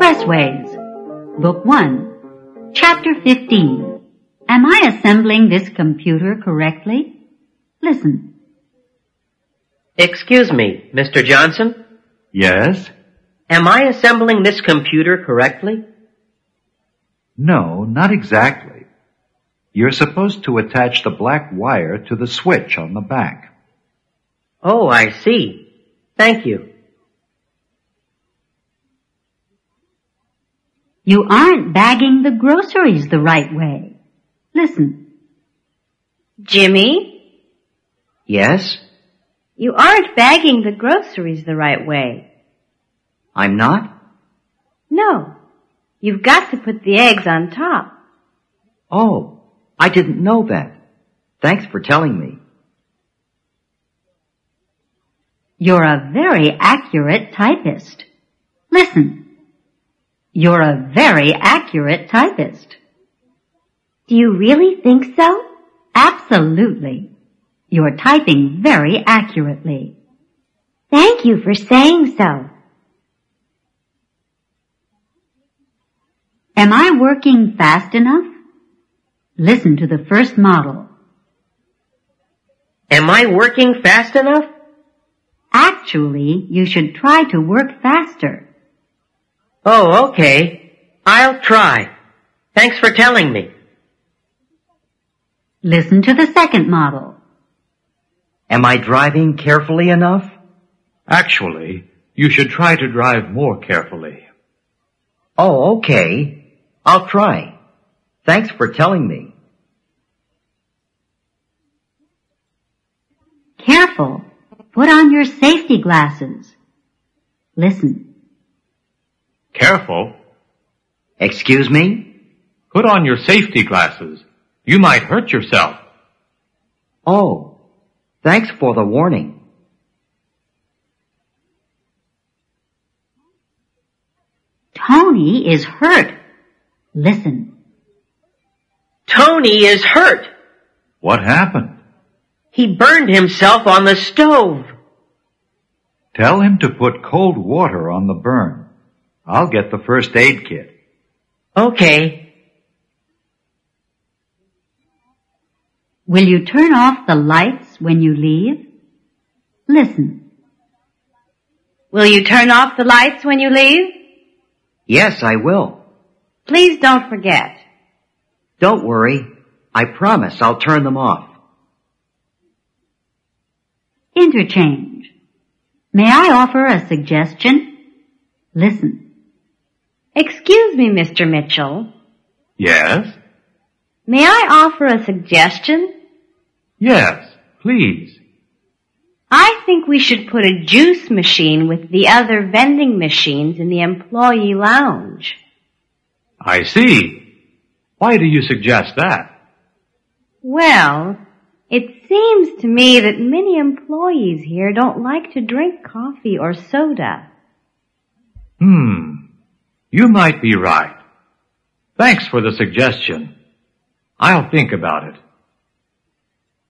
Expressways, Book 1, Chapter 15. Am I assembling this computer correctly? Listen. Excuse me, Mr. Johnson? Yes? Am I assembling this computer correctly? No, not exactly. You're supposed to attach the black wire to the switch on the back. Oh, I see. Thank you. You aren't bagging the groceries the right way. Listen. Jimmy? Yes? You aren't bagging the groceries the right way. I'm not? No. You've got to put the eggs on top. Oh, I didn't know that. Thanks for telling me. You're a very accurate typist. Listen. You're a very accurate typist. Do you really think so? Absolutely. You're typing very accurately. Thank you for saying so. Am I working fast enough? Listen to the first model. Am I working fast enough? Actually, you should try to work faster. Oh, okay. I'll try. Thanks for telling me. Listen to the second model. Am I driving carefully enough? Actually, you should try to drive more carefully. Oh, okay. I'll try. Thanks for telling me. Careful. Put on your safety glasses. Listen. Careful. Excuse me? Put on your safety glasses. You might hurt yourself. Oh, thanks for the warning. Tony is hurt. Listen. Tony is hurt. What happened? He burned himself on the stove. Tell him to put cold water on the burn. I'll get the first aid kit. Okay. Will you turn off the lights when you leave? Listen. Will you turn off the lights when you leave? Yes, I will. Please don't forget. Don't worry. I promise I'll turn them off. Interchange. May I offer a suggestion? Listen. Excuse me, Mr. Mitchell. Yes? May I offer a suggestion? Yes, please. I think we should put a juice machine with the other vending machines in the employee lounge. I see. Why do you suggest that? Well, it seems to me that many employees here don't like to drink coffee or soda. You might be right. Thanks for the suggestion. I'll think about it.